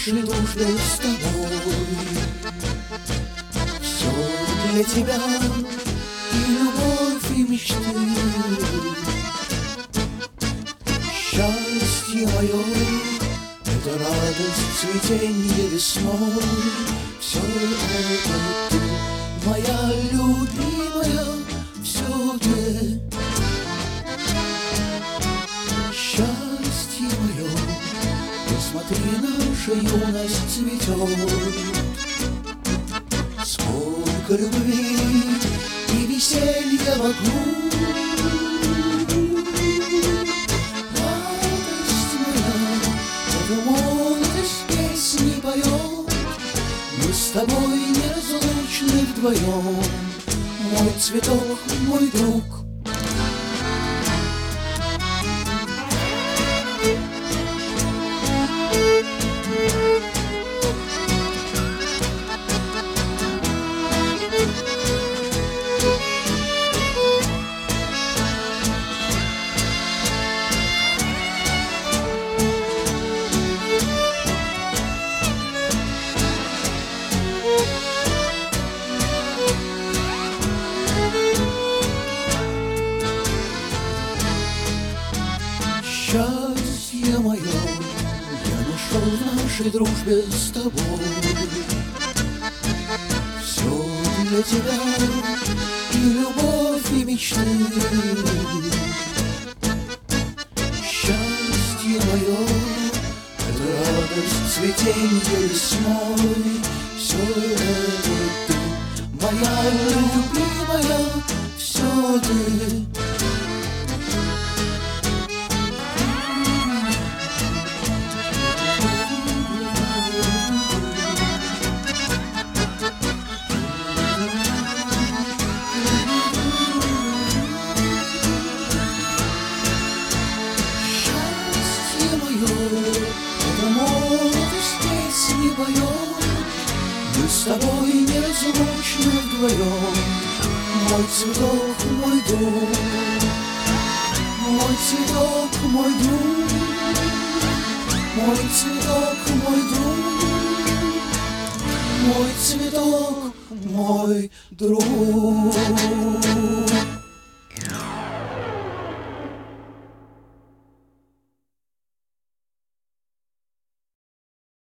нашей дружбе с тобой. Все для тебя и любовь, и мечты. Счастье мое — это радость, цветенье весной. Все это ты, моя любимая, все ты. Счастье мое, посмотри, наша юность цветет. Сколько любви и веселья вокруг. Радость моя, эта молодость песни поет. Мы с тобой неразлучны вдвоем, мой цветок, мой друг. Счастье мое я нашел в нашей дружбе с тобой. Все для тебя и любовь, и мечты. Счастье мое — это радость, цветенье весной. Все это ты, моя любимая, все ты. Это молодость песни поет. Мы с тобой неразлучны вдвоем, мой цветок, мой друг. Мой цветок, мой друг. Мой цветок, мой друг. Мой цветок, мой друг.